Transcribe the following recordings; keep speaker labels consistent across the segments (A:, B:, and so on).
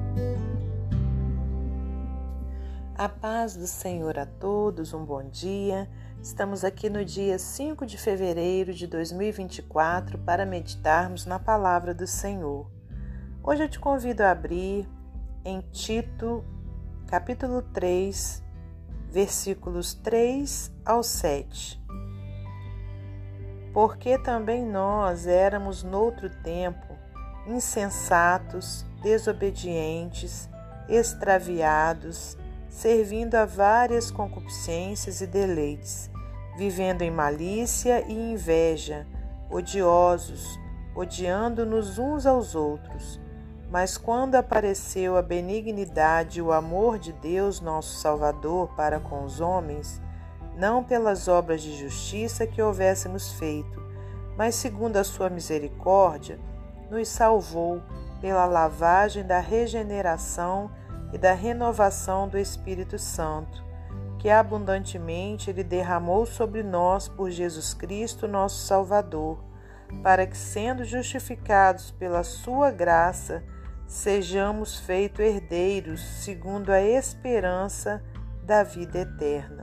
A: A paz do Senhor a todos, um bom dia. Estamos aqui no dia 5 de fevereiro de 2024 para meditarmos na palavra do Senhor. Hoje eu te convido a abrir em Tito, capítulo 3, versículos 3 ao 7. Porque também nós éramos noutro tempo insensatos, desobedientes, extraviados, servindo a várias concupiscências e deleites, vivendo em malícia e inveja, odiosos, odiando-nos uns aos outros. Mas quando apareceu a benignidade e o amor de Deus, nosso Salvador, para com os homens, não pelas obras de justiça que houvéssemos feito, mas segundo a sua misericórdia, nos salvou pela lavagem da regeneração e da renovação do Espírito Santo, que abundantemente Ele derramou sobre nós por Jesus Cristo, nosso Salvador, para que, sendo justificados pela sua graça, sejamos feitos herdeiros segundo a esperança da vida eterna.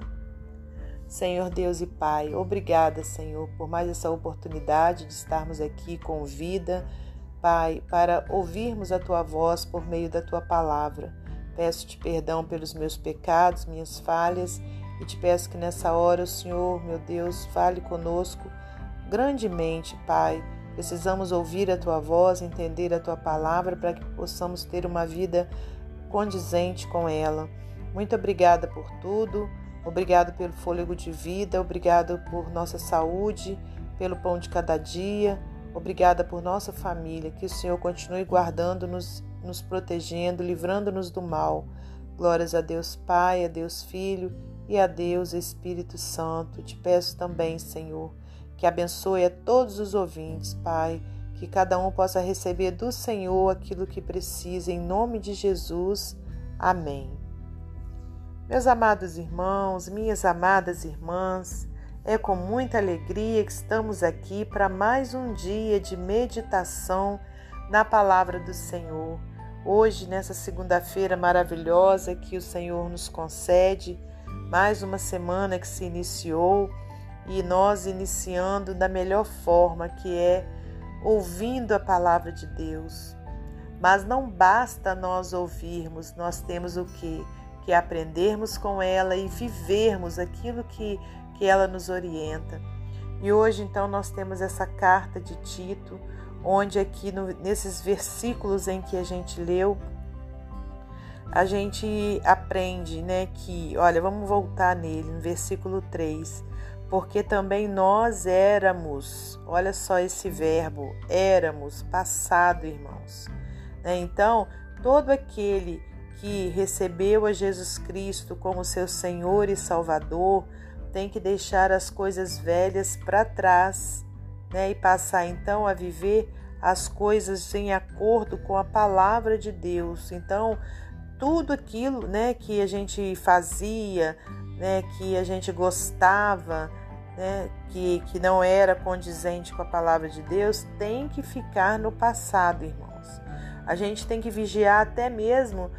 A: Senhor Deus e Pai, obrigada, Senhor, por mais essa oportunidade de estarmos aqui com vida, Pai, para ouvirmos a Tua voz por meio da Tua palavra. Peço-te perdão pelos meus pecados, minhas falhas, e te peço que nessa hora o Senhor, meu Deus, fale conosco grandemente, Pai. Precisamos ouvir a Tua voz, entender a Tua palavra para que possamos ter uma vida condizente com ela. Muito obrigada por tudo, obrigado pelo fôlego de vida, obrigado por nossa saúde, pelo pão de cada dia, obrigada por nossa família, que o Senhor continue guardando-nos, nos protegendo, livrando-nos do mal. Glórias a Deus Pai, a Deus Filho e a Deus Espírito Santo. Te peço também, Senhor, que abençoe a todos os ouvintes, Pai, que cada um possa receber do Senhor aquilo que precisa, em nome de Jesus. Amém. Meus amados irmãos, minhas amadas irmãs, é com muita alegria que estamos aqui para mais um dia de meditação na palavra do Senhor. Hoje, nessa segunda-feira maravilhosa que o Senhor nos concede, mais uma semana que se iniciou e nós iniciando da melhor forma, que é ouvindo a palavra de Deus. Mas não basta nós ouvirmos, nós temos o quê? Que aprendermos com ela e vivermos aquilo que ela nos orienta. E hoje, então, nós temos essa carta de Tito, onde aqui nesses versículos em que a gente leu, a gente aprende, que, olha, vamos voltar nele, no versículo 3, porque também nós éramos, olha só esse verbo, éramos, passado, irmãos. Então, todo aquele que recebeu a Jesus Cristo como seu Senhor e Salvador tem que deixar as coisas velhas para trás, e passar então a viver as coisas em acordo com a palavra de Deus. Então, tudo aquilo, que a gente fazia, que a gente gostava, que não era condizente com a palavra de Deus, tem que ficar no passado, irmãos. A gente tem que vigiar até mesmo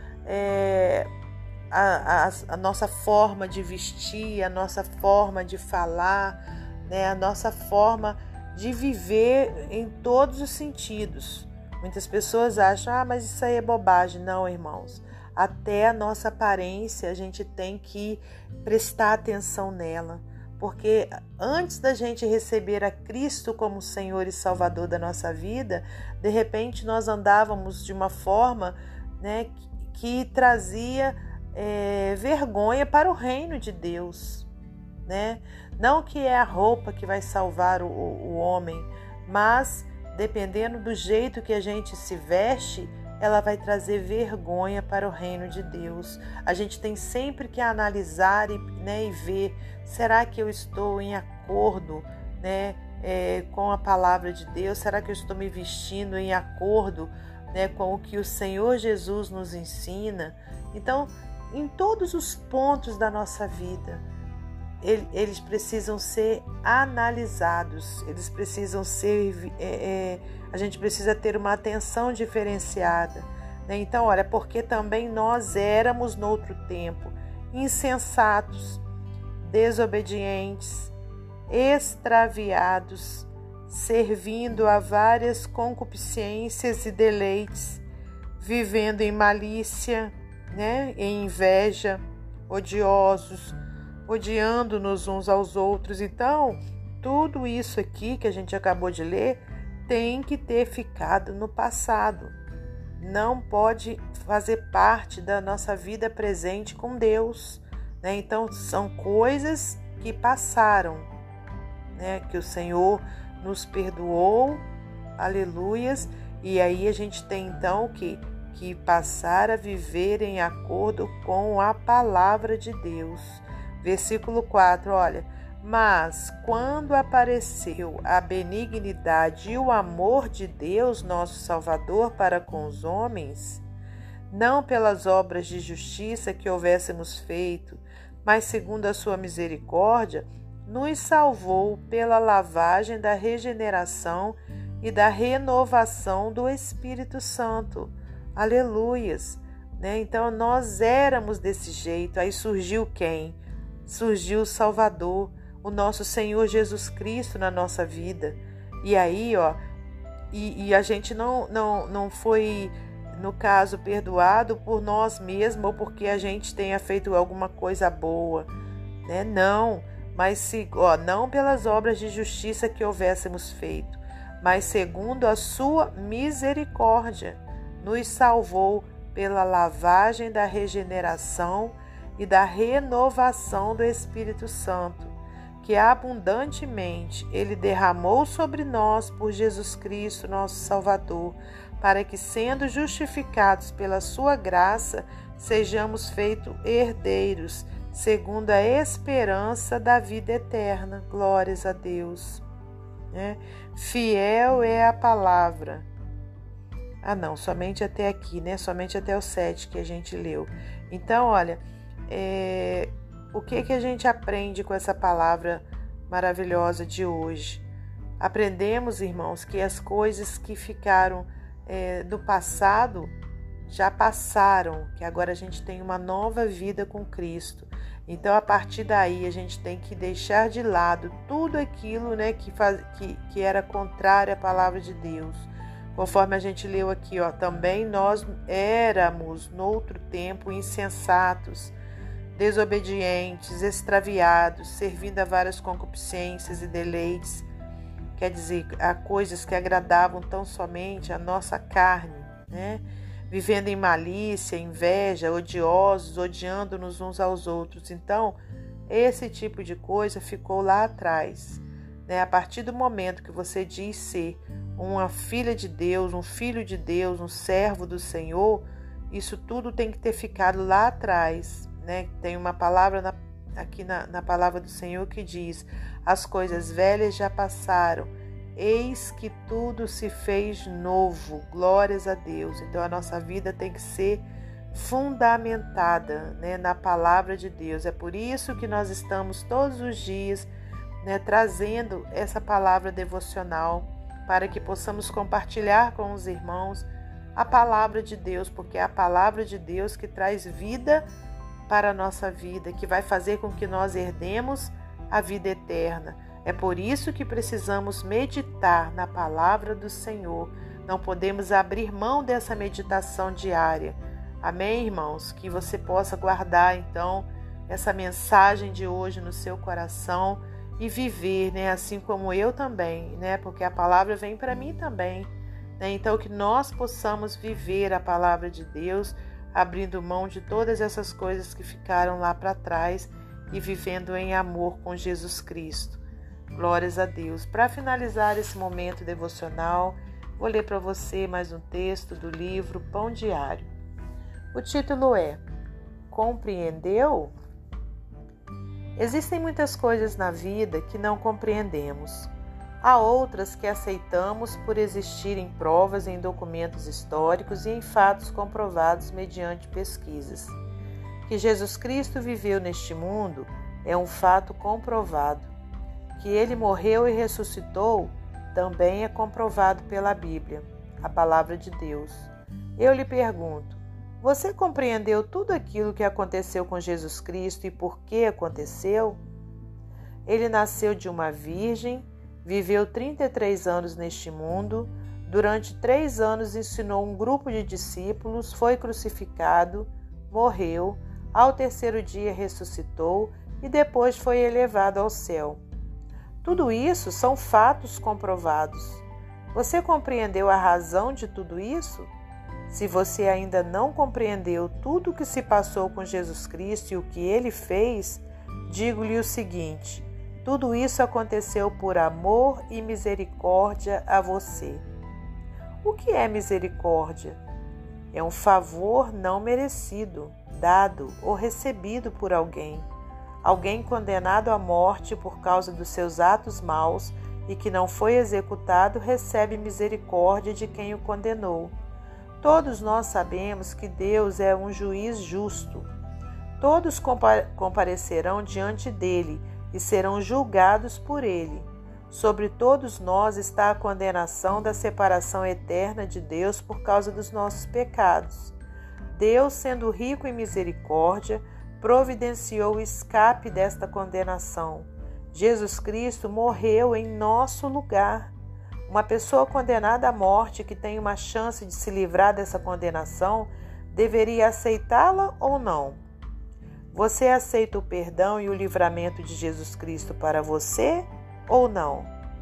A: a nossa forma de vestir, a nossa forma de falar, a nossa forma de viver em todos os sentidos. Muitas pessoas acham, mas isso aí é bobagem. Não, irmãos. Até a nossa aparência a gente tem que prestar atenção nela. Porque antes da gente receber a Cristo como Senhor e Salvador da nossa vida, de repente nós andávamos de uma forma, que trazia vergonha para o reino de Deus. Não que é a roupa que vai salvar o homem, mas dependendo do jeito que a gente se veste, ela vai trazer vergonha para o reino de Deus. A gente tem sempre que analisar e ver, será que eu estou em acordo com a palavra de Deus? Será que eu estou me vestindo em acordo com o que o Senhor Jesus nos ensina? Então, em todos os pontos da nossa vida, eles precisam ser analisados, eles precisam ser, a gente precisa ter uma atenção diferenciada, Então, olha, porque também nós éramos noutro tempo insensatos, desobedientes, extraviados, servindo a várias concupiscências e deleites, vivendo em malícia, em inveja, odiosos, odiando-nos uns aos outros. Então, tudo isso aqui que a gente acabou de ler tem que ter ficado no passado. Não pode fazer parte da nossa vida presente com Deus, Então, são coisas que passaram, que o Senhor nos perdoou, aleluias, e aí a gente tem então que passar a viver em acordo com a palavra de Deus. Versículo 4, olha: mas quando apareceu a benignidade e o amor de Deus, nosso Salvador, para com os homens, não pelas obras de justiça que houvéssemos feito, mas segundo a sua misericórdia, nos salvou pela lavagem da regeneração e da renovação do Espírito Santo. Aleluias! Então, nós éramos desse jeito. Aí surgiu quem? Surgiu o Salvador, o nosso Senhor Jesus Cristo na nossa vida. E aí, e a gente não foi, no caso, perdoado por nós mesmos ou porque a gente tenha feito alguma coisa boa, Não, mas não pelas obras de justiça que houvéssemos feito, mas segundo a sua misericórdia, nos salvou pela lavagem da regeneração e da renovação do Espírito Santo, que abundantemente Ele derramou sobre nós por Jesus Cristo, nosso Salvador, para que, sendo justificados pela sua graça, sejamos feitos herdeiros, segundo a esperança da vida eterna. Glórias a Deus. Fiel é a palavra. Somente até aqui, somente até o 7 que a gente leu. Então, olha, o que a gente aprende com essa palavra maravilhosa de hoje? Aprendemos, irmãos, que as coisas que ficaram do passado já passaram, que agora a gente tem uma nova vida com Cristo. Então, a partir daí, a gente tem que deixar de lado tudo aquilo que era contrário à palavra de Deus. Conforme a gente leu aqui, também nós éramos, noutro tempo, insensatos, desobedientes, extraviados, servindo a várias concupiscências e deleites, quer dizer, a coisas que agradavam tão somente a nossa carne, Vivendo em malícia, inveja, odiosos, odiando-nos uns aos outros. Então, esse tipo de coisa ficou lá atrás, A partir do momento que você diz ser uma filha de Deus, um filho de Deus, um servo do Senhor, isso tudo tem que ter ficado lá atrás, Tem uma palavra aqui na palavra do Senhor que diz: as coisas velhas já passaram, eis que tudo se fez novo. Glórias a Deus. Então, a nossa vida tem que ser fundamentada, na palavra de Deus. É por isso que nós estamos todos os dias, trazendo essa palavra devocional, para que possamos compartilhar com os irmãos a palavra de Deus, porque é a palavra de Deus que traz vida para a nossa vida, que vai fazer com que nós herdemos a vida eterna. É por isso que precisamos meditar na palavra do Senhor. Não podemos abrir mão dessa meditação diária. Amém, irmãos? Que você possa guardar, então, essa mensagem de hoje no seu coração e viver, assim como eu também, porque a palavra vem para mim também, Então, que nós possamos viver a palavra de Deus, abrindo mão de todas essas coisas que ficaram lá para trás e vivendo em amor com Jesus Cristo. Glórias a Deus. Para finalizar esse momento devocional, vou ler para você mais um texto do livro Pão Diário. O título é: Compreendeu? Existem muitas coisas na vida que não compreendemos. Há outras que aceitamos por existirem provas em documentos históricos e em fatos comprovados mediante pesquisas. Que Jesus Cristo viveu neste mundo é um fato comprovado. Que ele morreu e ressuscitou também é comprovado pela Bíblia, a palavra de Deus. Eu lhe pergunto: você compreendeu tudo aquilo que aconteceu com Jesus Cristo e por que aconteceu? Ele nasceu de uma virgem, viveu 33 anos neste mundo, durante 3 anos ensinou um grupo de discípulos, foi crucificado, morreu, ao terceiro dia ressuscitou e depois foi elevado ao céu. Tudo isso são fatos comprovados. Você compreendeu a razão de tudo isso? Se você ainda não compreendeu tudo o que se passou com Jesus Cristo e o que ele fez, digo-lhe o seguinte: tudo isso aconteceu por amor e misericórdia a você. O que é misericórdia? É um favor não merecido, dado ou recebido por alguém. Alguém condenado à morte por causa dos seus atos maus e que não foi executado recebe misericórdia de quem o condenou. Todos nós sabemos que Deus é um juiz justo. Todos comparecerão diante dele e serão julgados por ele. Sobre todos nós está a condenação da separação eterna de Deus por causa dos nossos pecados. Deus, sendo rico em misericórdia, providenciou o escape desta condenação. Jesus Cristo morreu em nosso lugar. Uma pessoa condenada à morte que tem uma chance de se livrar dessa condenação deveria aceitá-la ou não? Você aceita o perdão e o livramento de Jesus Cristo para você ou não?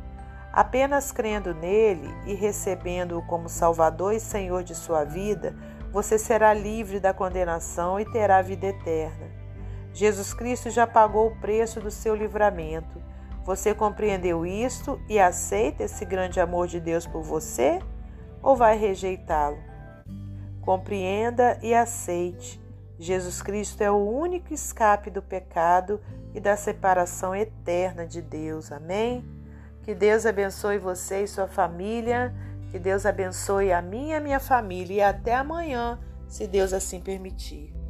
A: Apenas crendo nele e recebendo-o como Salvador e Senhor de sua vida, você será livre da condenação e terá vida eterna. Jesus Cristo já pagou o preço do seu livramento. Você compreendeu isto e aceita esse grande amor de Deus por você ou vai rejeitá-lo? Compreenda e aceite. Jesus Cristo é o único escape do pecado e da separação eterna de Deus. Amém? Que Deus abençoe você e sua família. Que Deus abençoe a minha família. E até amanhã, se Deus assim permitir.